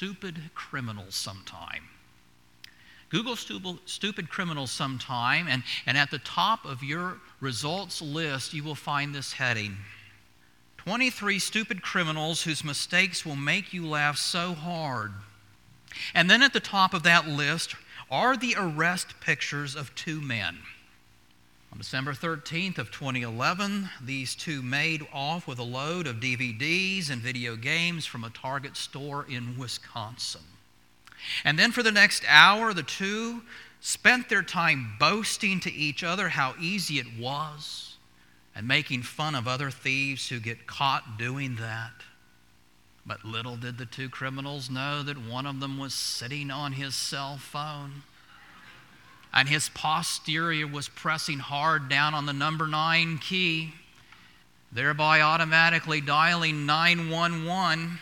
stupid criminals sometime. Google stupid criminals sometime, and at the top of your results list, you will find this heading: 23 stupid criminals whose mistakes will make you laugh so hard. And then at the top of that list are the arrest pictures of two men. On December 13th of 2011, these two made off with a load of DVDs and video games from a Target store in Wisconsin. And then for the next hour, the two spent their time boasting to each other how easy it was and making fun of other thieves who get caught doing that. But little did the two criminals know that one of them was sitting on his cell phone, and his posterior was pressing hard down on the number 9 key, thereby automatically dialing 911.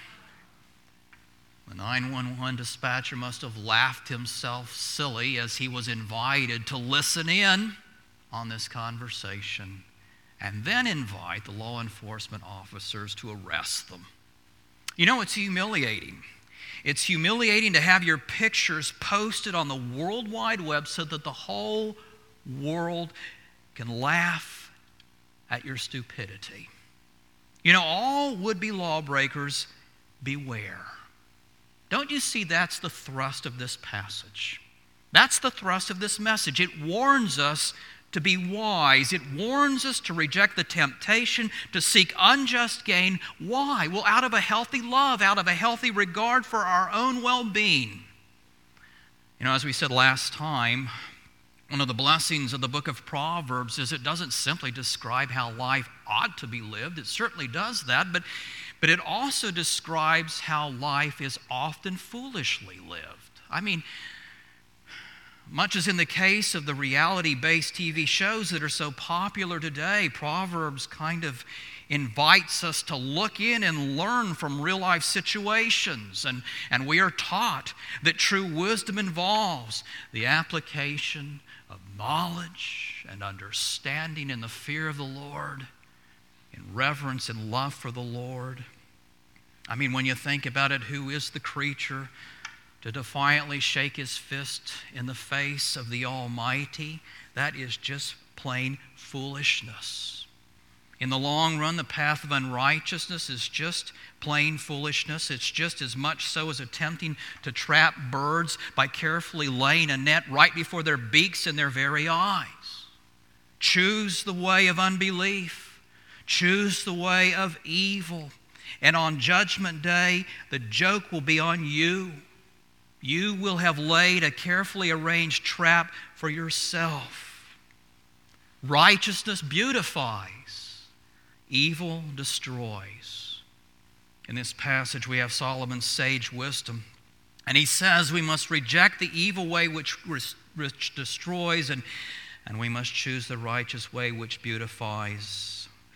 The 911 dispatcher must have laughed himself silly as he was invited to listen in on this conversation and then invite the law enforcement officers to arrest them. You know, it's humiliating. It's humiliating to have your pictures posted on the World Wide Web so that the whole world can laugh at your stupidity. You know, all would-be lawbreakers, beware. Don't you see that's the thrust of this passage? That's the thrust of this message. It warns us to be wise. It warns us to reject the temptation to seek unjust gain. Why? Well, out of a healthy love, out of a healthy regard for our own well-being. You know, as we said last time, one of the blessings of the book of Proverbs is it doesn't simply describe how life ought to be lived. It certainly does that, but it also describes how life is often foolishly lived. I mean, much as in the case of the reality-based TV shows that are so popular today, Proverbs kind of invites us to look in and learn from real-life situations. And we are taught that true wisdom involves the application of knowledge and understanding in the fear of the Lord, in reverence and love for the Lord. I mean, when you think about it, who is the creature to defiantly shake his fist in the face of the Almighty? That is just plain foolishness. In the long run, the path of unrighteousness is just plain foolishness. It's just as much so as attempting to trap birds by carefully laying a net right before their beaks and their very eyes. Choose the way of unbelief. Choose the way of evil. And on Judgment Day, the joke will be on you. You will have laid a carefully arranged trap for yourself. Righteousness beautifies. Evil destroys. In this passage, we have Solomon's sage wisdom. And he says we must reject the evil way which destroys, and we must choose the righteous way which beautifies.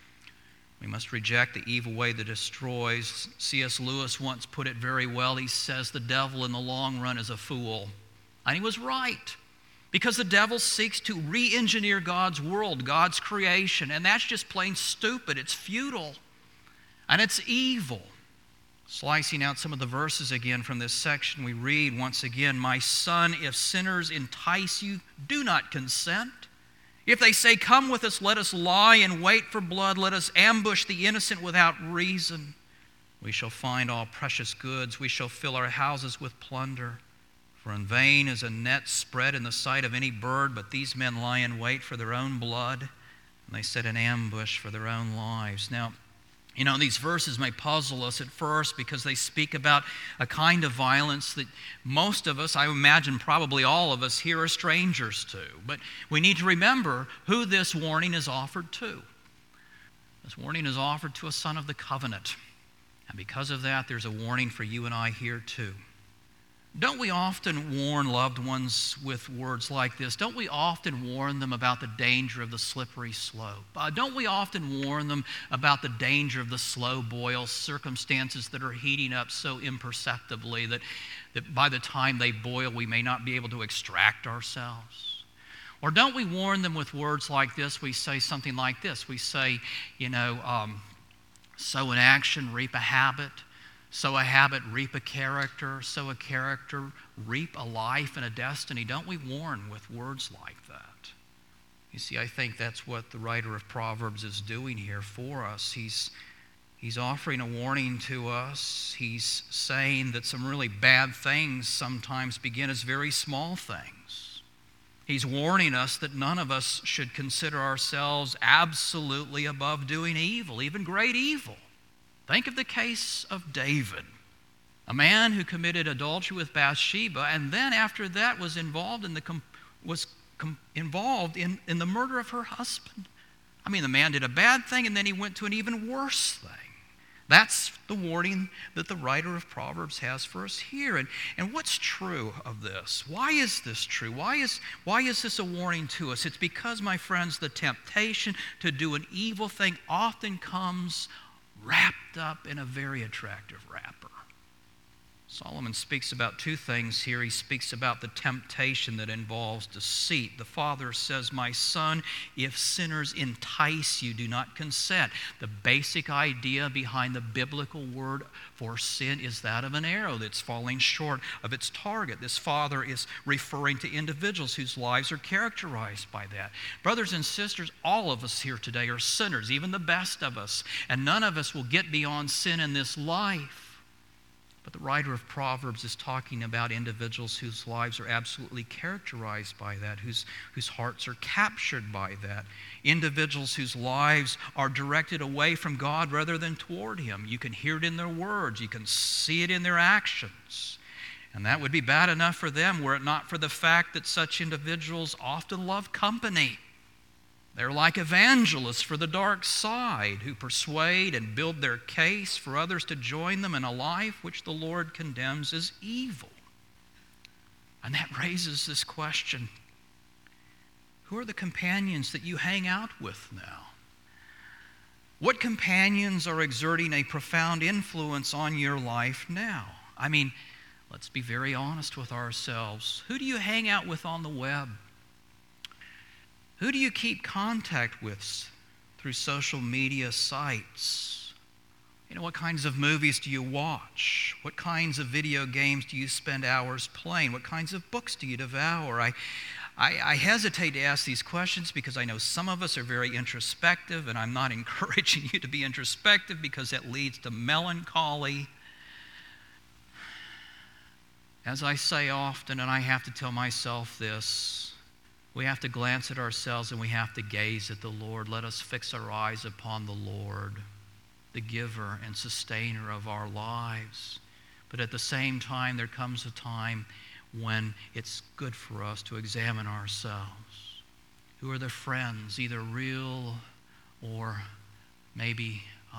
We must reject the evil way that destroys. C.S. Lewis once put it very well. He says the devil in the long run is a fool. And he was right. Because the devil seeks to re-engineer God's world, God's creation. And that's just plain stupid. It's futile. And it's evil. Slicing out some of the verses again from this section, we read once again, "My son, if sinners entice you, do not consent. If they say, 'Come with us, let us lie and wait for blood. Let us ambush the innocent without reason. We shall find all precious goods. We shall fill our houses with plunder. For in vain is a net spread in the sight of any bird, but these men lie in wait for their own blood, and they set an ambush for their own lives.'" Now, you know, these verses may puzzle us at first because they speak about a kind of violence that most of us, I imagine probably all of us here, are strangers to. But we need to remember who this warning is offered to. This warning is offered to a son of the covenant. And because of that, there's a warning for you and I here too. Don't we often warn loved ones with words like this? Don't we often warn them about the danger of the slippery slope? Don't we often warn them about the danger of the slow boil, circumstances that are heating up so imperceptibly that by the time they boil, we may not be able to extract ourselves? Or don't we warn them with words like this? We say something like this. We say, sow an action, reap a habit. Sow a habit, reap a character. Sow a character, reap a life and a destiny. Don't we warn with words like that? You see, I think that's what the writer of Proverbs is doing here for us. He's offering a warning to us. He's saying that some really bad things sometimes begin as very small things. He's warning us that none of us should consider ourselves absolutely above doing evil, even great evil. Think of the case of David, a man who committed adultery with Bathsheba, and then after that was involved in the murder of her husband. I mean, the man did a bad thing, and then he went to an even worse thing. That's the warning that the writer of Proverbs has for us here. And what's true of this? Why is this true? Why is this a warning to us? It's because, my friends, the temptation to do an evil thing often comes wrapped up in a very attractive wrapper. Solomon speaks about two things here. He speaks about the temptation that involves deceit. The father says, "My son, if sinners entice you, do not consent." The basic idea behind the biblical word for sin is that of an arrow that's falling short of its target. This father is referring to individuals whose lives are characterized by that. Brothers and sisters, all of us here today are sinners, even the best of us, and none of us will get beyond sin in this life. But the writer of Proverbs is talking about individuals whose lives are absolutely characterized by that, whose hearts are captured by that. Individuals whose lives are directed away from God rather than toward Him. You can hear it in their words. You can see it in their actions. And that would be bad enough for them were it not for the fact that such individuals often love company. They're like evangelists for the dark side who persuade and build their case for others to join them in a life which the Lord condemns as evil. And that raises this question: who are the companions that you hang out with now? What companions are exerting a profound influence on your life now? I mean, let's be very honest with ourselves. Who do you hang out with on the web? Who do you keep contact with through social media sites? You know, what kinds of movies do you watch? What kinds of video games do you spend hours playing? What kinds of books do you devour? I hesitate to ask these questions because I know some of us are very introspective, and I'm not encouraging you to be introspective because that leads to melancholy. As I say often, and I have to tell myself this, we have to glance at ourselves and we have to gaze at the Lord. Let us fix our eyes upon the Lord, the giver and sustainer of our lives. But at the same time, there comes a time when it's good for us to examine ourselves. Who are the friends, either real or maybe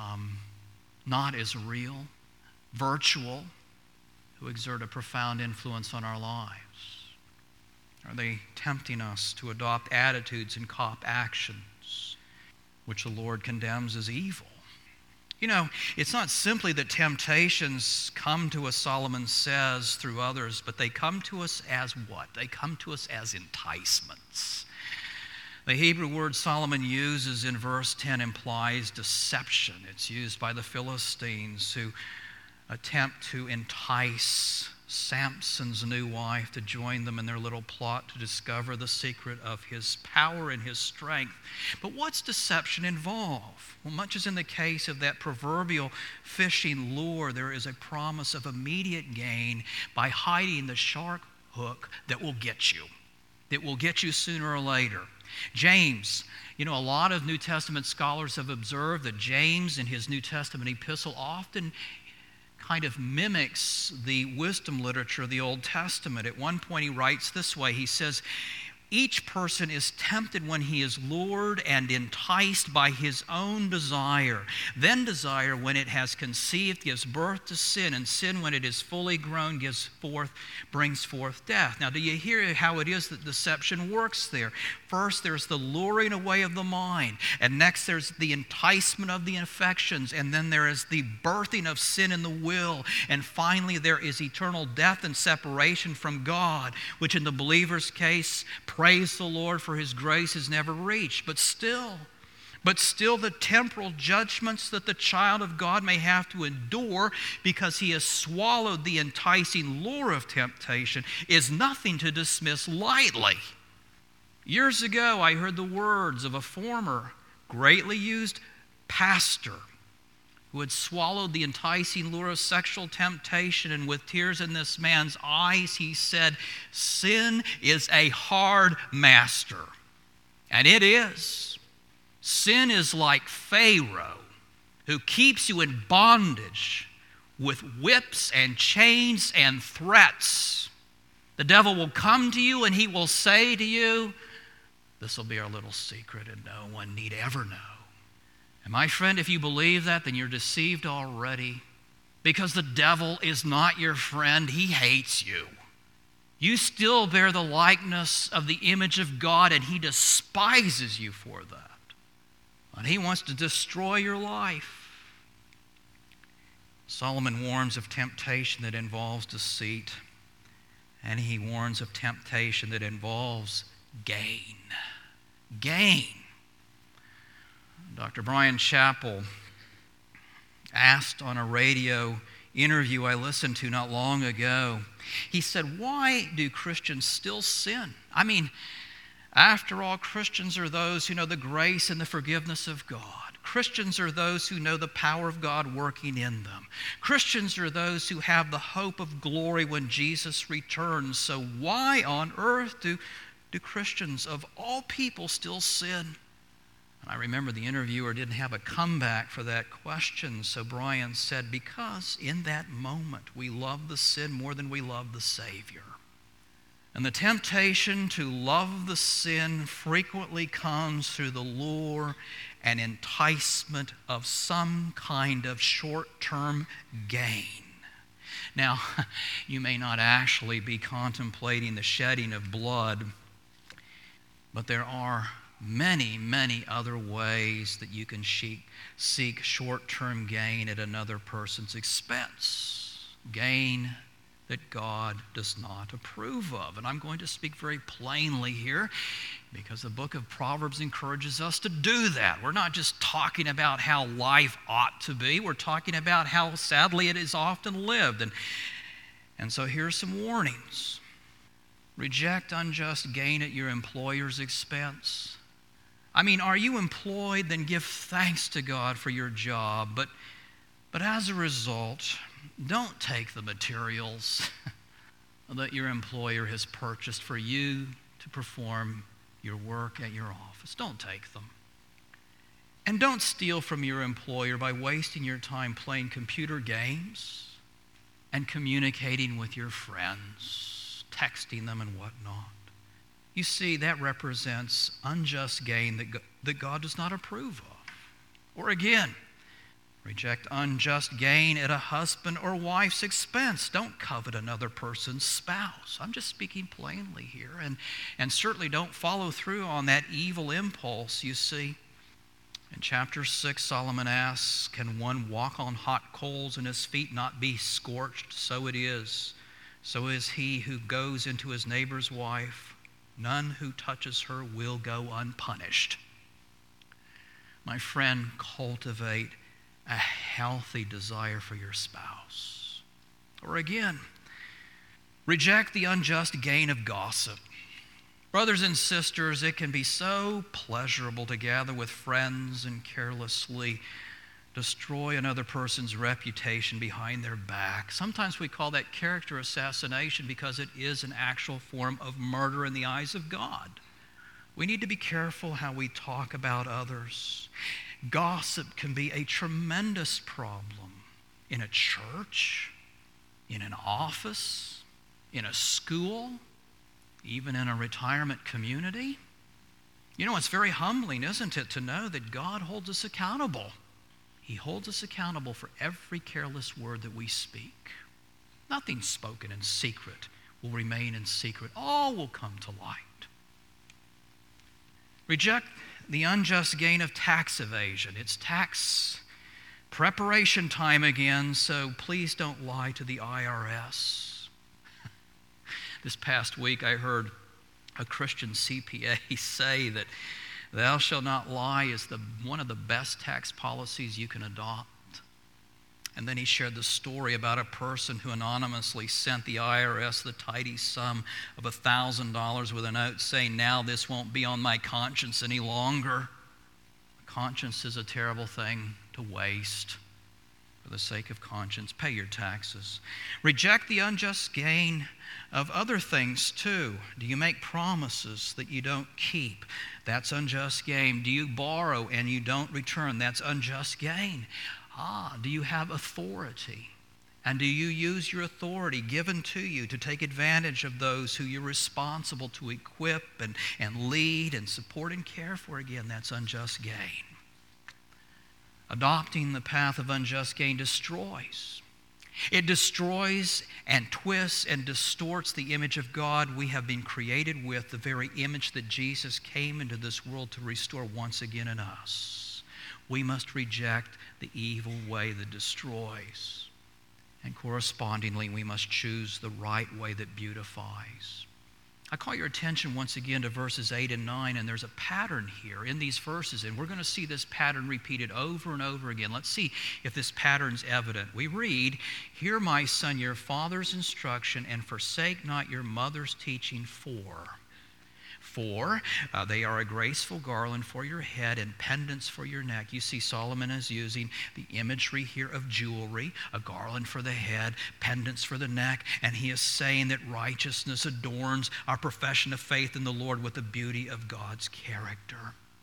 not as real, virtual, who exert a profound influence on our lives? Are they tempting us to adopt attitudes and cop actions which the Lord condemns as evil? You know, it's not simply that temptations come to us, Solomon says, through others, but they come to us as what? They come to us as enticements. The Hebrew word Solomon uses in verse 10 implies deception. It's used by the Philistines who attempt to entice Samson's new wife to join them in their little plot to discover the secret of his power and his strength. But what's deception involve? Well, much as in the case of that proverbial fishing lure, there is a promise of immediate gain by hiding the shark hook that will get you. That will get you sooner or later. James, you know, a lot of New Testament scholars have observed that James in his New Testament epistle often kind of mimics the wisdom literature of the Old Testament. At one point he writes this way. He says, "Each person is tempted when he is lured and enticed by his own desire. Then desire, when it has conceived, gives birth to sin, and sin, when it is fully grown, brings forth death." Now, do you hear how it is that deception works there? First, there's the luring away of the mind, and next there's the enticement of the affections, and then there is the birthing of sin in the will, and finally there is eternal death and separation from God, which in the believer's case, praise the Lord for His grace, is never reached. But still, but still the temporal judgments that the child of God may have to endure because he has swallowed the enticing lure of temptation is nothing to dismiss lightly. Years ago, I heard the words of a former greatly used pastor who had swallowed the enticing lure of sexual temptation, and with tears in this man's eyes, he said, "Sin is a hard master." And it is. Sin is like Pharaoh, who keeps you in bondage with whips and chains and threats. The devil will come to you and he will say to you, "This will be our little secret and no one need ever know." And my friend, if you believe that, then you're deceived already, because the devil is not your friend. He hates you. You still bear the likeness of the image of God, and he despises you for that. And he wants to destroy your life. Solomon warns of temptation that involves deceit, and he warns of temptation that involves gain. Gain. Dr. Brian Chappell asked on a radio interview I listened to not long ago, he said, "Why do Christians still sin? I mean, after all, Christians are those who know the grace and the forgiveness of God. Christians are those who know the power of God working in them. Christians are those who have the hope of glory when Jesus returns. So why on earth do Christians of all people still sin?" And I remember the interviewer didn't have a comeback for that question, so Brian said, "Because in that moment we love the sin more than we love the Savior. And the temptation to love the sin frequently comes through the lure and enticement of some kind of short-term gain." Now, you may not actually be contemplating the shedding of blood, but there are many, many other ways that you can seek short-term gain at another person's expense. Gain that God does not approve of. And I'm going to speak very plainly here because the book of Proverbs encourages us to do that. We're not just talking about how life ought to be. We're talking about how sadly it is often lived. And so here's some warnings. Reject unjust gain at your employer's expense. I mean, are you employed? Then give thanks to God for your job. But as a result, don't take the materials that your employer has purchased for you to perform your work at your office. Don't take them. And don't steal from your employer by wasting your time playing computer games and communicating with your friends, texting them and whatnot. You see, that represents unjust gain that God does not approve of. Or again, reject unjust gain at a husband or wife's expense. Don't covet another person's spouse. I'm just speaking plainly here. And certainly don't follow through on that evil impulse, you see. In chapter 6, Solomon asks, "Can one walk on hot coals and his feet not be scorched? So it is. So is he who goes into his neighbor's wife. None who touches her will go unpunished." My friend, cultivate a healthy desire for your spouse. Or again, reject the unjust gain of gossip. Brothers and sisters, it can be so pleasurable to gather with friends and carelessly destroy another person's reputation behind their back. Sometimes we call that character assassination because it is an actual form of murder in the eyes of God. We need to be careful how we talk about others. Gossip can be a tremendous problem in a church, in an office, in a school, even in a retirement community. You know, it's very humbling, isn't it, to know that God holds us accountable. He holds us accountable for every careless word that we speak. Nothing spoken in secret will remain in secret. All will come to light. Reject the unjust gain of tax evasion. It's tax preparation time again, so please don't lie to the IRS. This past week I heard a Christian CPA say that Thou shalt not lie is one of the best tax policies you can adopt. And then he shared the story about a person who anonymously sent the IRS the tidy sum of $1,000 with a note saying, now this won't be on my conscience any longer. Conscience is a terrible thing to waste. For the sake of conscience, pay your taxes. Reject the unjust gain of other things too. Do you make promises that you don't keep? That's unjust gain. Do you borrow and you don't return? That's unjust gain. Do you have authority? And do you use your authority given to you to take advantage of those who you're responsible to equip and lead and support and care for? Again, that's unjust gain. Adopting the path of unjust gain destroys. It destroys and twists and distorts the image of God we have been created with, the very image that Jesus came into this world to restore once again in us. We must reject the evil way that destroys. And correspondingly, we must choose the right way that beautifies. I call your attention once again to verses 8 and 9, and there's a pattern here in these verses, and we're going to see this pattern repeated over and over again. Let's see if this pattern's evident. We read, hear, my son, your father's instruction, and forsake not your mother's teaching, For they are a graceful garland for your head and pendants for your neck. You see, Solomon is using the imagery here of jewelry, a garland for the head, pendants for the neck, and he is saying that righteousness adorns our profession of faith in the Lord with the beauty of God's character.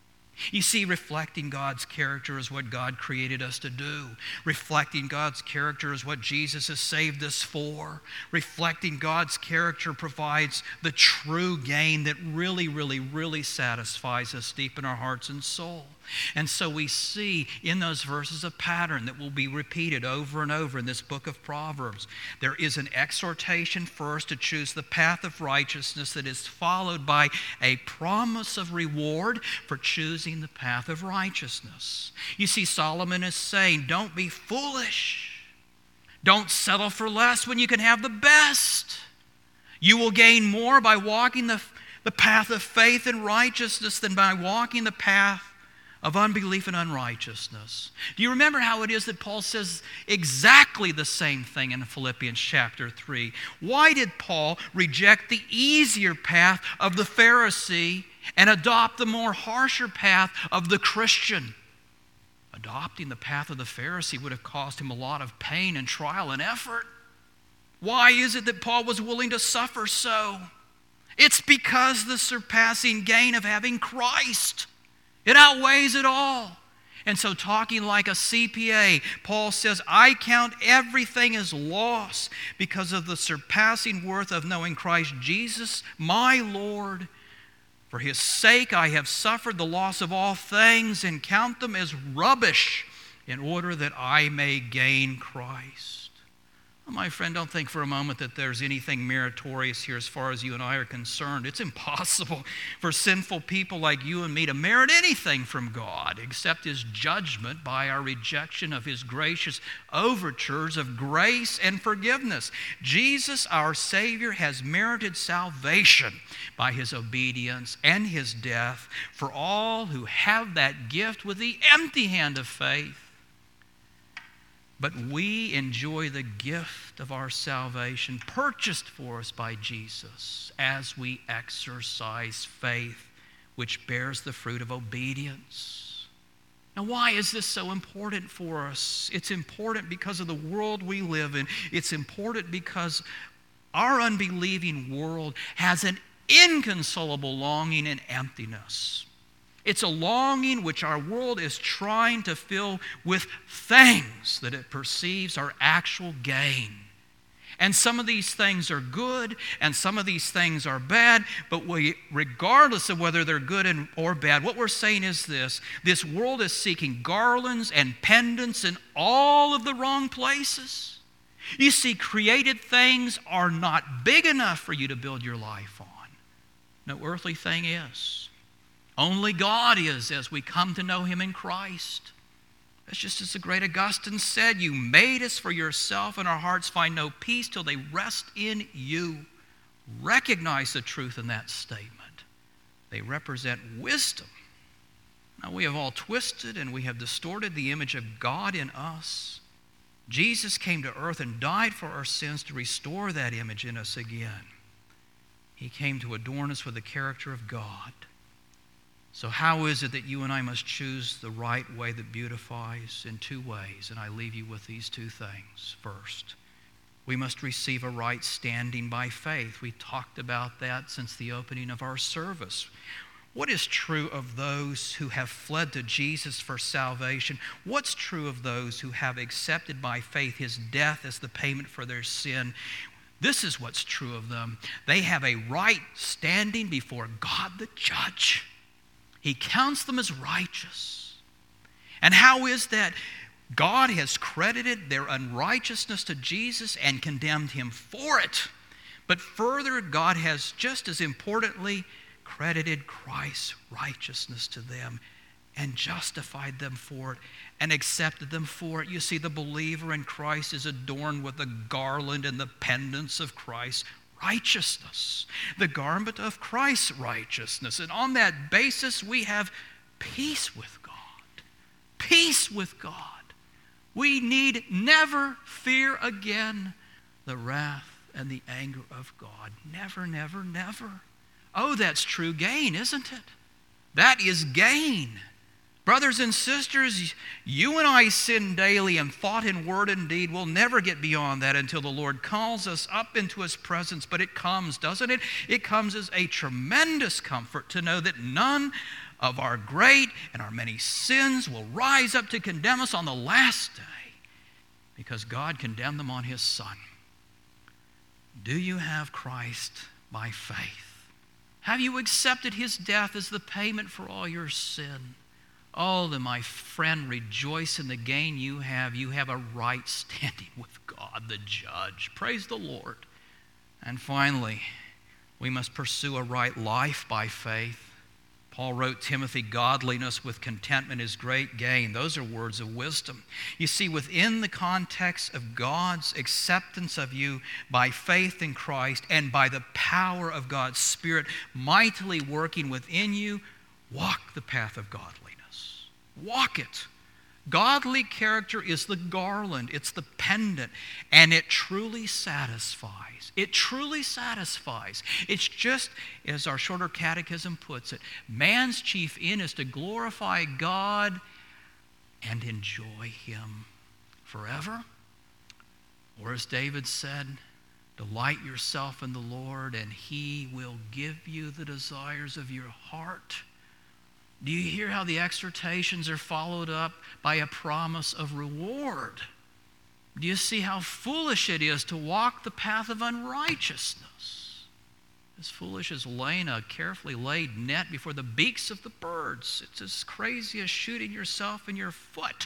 You see, reflecting God's character is what God created us to do. Reflecting God's character is what Jesus has saved us for. Reflecting God's character provides the true gain that really satisfies us deep in our hearts and soul. And so we see in those verses a pattern that will be repeated over and over in this book of Proverbs. There is an exhortation first to choose the path of righteousness that is followed by a promise of reward for choosing the path of righteousness. You see, Solomon is saying, don't be foolish. Don't settle for less when you can have the best. You will gain more by walking the path of faith and righteousness than by walking the path of unbelief and unrighteousness. Do you remember how it is that Paul says exactly the same thing in Philippians chapter 3? Why did Paul reject the easier path of the Pharisee and adopt the more harsher path of the Christian? Adopting the path of the Pharisee would have cost him a lot of pain and trial and effort. Why is it that Paul was willing to suffer so? It's because the surpassing gain of having Christ. It outweighs it all. And so, talking like a CPA, Paul says, I count everything as loss because of the surpassing worth of knowing Christ Jesus, my Lord. For his sake I have suffered the loss of all things and count them as rubbish in order that I may gain Christ. Well, my friend, don't think for a moment that there's anything meritorious here as far as you and I are concerned. It's impossible for sinful people like you and me to merit anything from God except his judgment by our rejection of his gracious overtures of grace and forgiveness. Jesus, our Savior, has merited salvation by his obedience and his death for all who have that gift with the empty hand of faith. But we enjoy the gift of our salvation purchased for us by Jesus as we exercise faith, which bears the fruit of obedience. Now, why is this so important for us? It's important because of the world we live in. It's important because our unbelieving world has an inconsolable longing and emptiness. It's a longing which our world is trying to fill with things that it perceives are actual gain. And some of these things are good, and some of these things are bad, but regardless of whether they're good or bad, what we're saying is this world is seeking garlands and pendants in all of the wrong places. You see, created things are not big enough for you to build your life on. No earthly thing is. Only God is as we come to know him in Christ. That's just as the great Augustine said, you made us for yourself and our hearts find no peace till they rest in you. Recognize the truth in that statement. They represent wisdom Now, we have all twisted and we have distorted the image of God in us. Jesus came to earth and died for our sins to restore that image in us again. He came to adorn us with the character of God. So how is it that you and I must choose the right way that beautifies? In two ways, and I leave you with these two things. First, we must receive a right standing by faith. We talked about that since the opening of our service. What is true of those who have fled to Jesus for salvation? What's true of those who have accepted by faith His death as the payment for their sin? This is what's true of them. They have a right standing before God the Judge. He counts them as righteous. And how is that? God has credited their unrighteousness to Jesus and condemned Him for it. But further, God has just as importantly credited Christ's righteousness to them and justified them for it and accepted them for it. You see, the believer in Christ is adorned with the garland and the pendants of Christ's righteousness, the garment of Christ's righteousness. And on that basis, we have peace with God. Peace with God. We need never fear again the wrath and the anger of God. Never, never, never. Oh, that's true gain, isn't it? That is gain. Brothers and sisters, you and I sin daily in thought and word and deed. We'll never get beyond that until the Lord calls us up into His presence. But it comes, doesn't it? It comes as a tremendous comfort to know that none of our great and our many sins will rise up to condemn us on the last day, because God condemned them on His Son. Do you have Christ by faith? Have you accepted His death as the payment for all your sin? Oh, then my friend, rejoice in the gain you have. You have a right standing with God, the Judge. Praise the Lord. And finally, we must pursue a right life by faith. Paul wrote Timothy, godliness with contentment is great gain. Those are words of wisdom. You see, within the context of God's acceptance of you by faith in Christ and by the power of God's Spirit mightily working within you, walk the path of godliness. Walk it. Godly character is the garland, it's the pendant, and it truly satisfies. It truly satisfies. It's just as our shorter catechism puts it, man's chief end is to glorify God and enjoy Him forever. Or as David said, delight yourself in the Lord and He will give you the desires of your heart. Do you hear how the exhortations are followed up by a promise of reward? Do you see how foolish it is to walk the path of unrighteousness? As foolish as laying a carefully laid net before the beaks of the birds. It's as crazy as shooting yourself in your foot.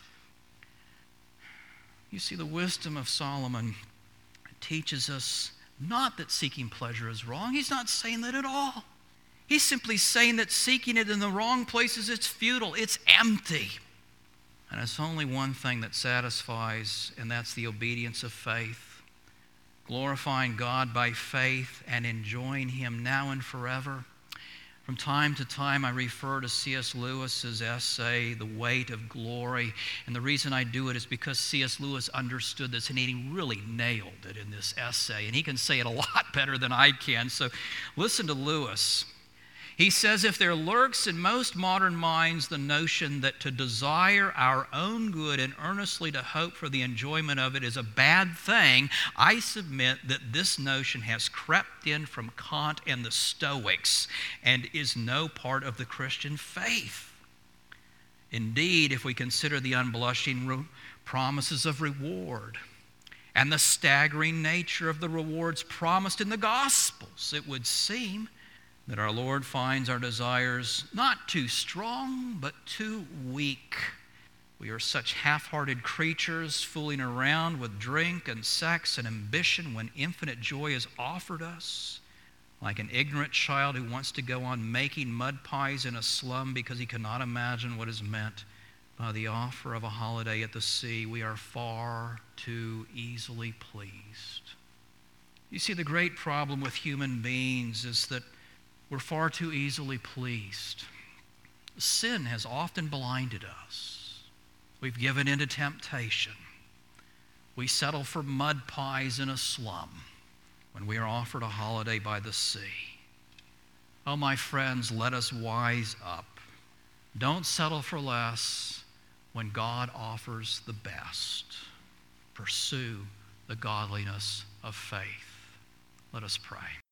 You see, the wisdom of Solomon teaches us not that seeking pleasure is wrong. He's not saying that at all. He's simply saying that seeking it in the wrong places, it's futile, it's empty. And it's only one thing that satisfies, and that's the obedience of faith. Glorifying God by faith and enjoying Him now and forever. From time to time, I refer to C.S. Lewis's essay, The Weight of Glory. And the reason I do it is because C.S. Lewis understood this, and he really nailed it in this essay. And he can say it a lot better than I can. So listen to Lewis. He says, if there lurks in most modern minds the notion that to desire our own good and earnestly to hope for the enjoyment of it is a bad thing, I submit that this notion has crept in from Kant and the Stoics and is no part of the Christian faith. Indeed, if we consider the unblushing promises of reward and the staggering nature of the rewards promised in the Gospels, it would seem that our Lord finds our desires not too strong, but too weak. We are such half-hearted creatures fooling around with drink and sex and ambition when infinite joy is offered us. Like an ignorant child who wants to go on making mud pies in a slum because he cannot imagine what is meant by the offer of a holiday at the sea, we are far too easily pleased. You see, the great problem with human beings is that we're far too easily pleased. Sin has often blinded us. We've given into temptation. We settle for mud pies in a slum when we are offered a holiday by the sea. Oh, my friends, let us wise up. Don't settle for less when God offers the best. Pursue the godliness of faith. Let us pray.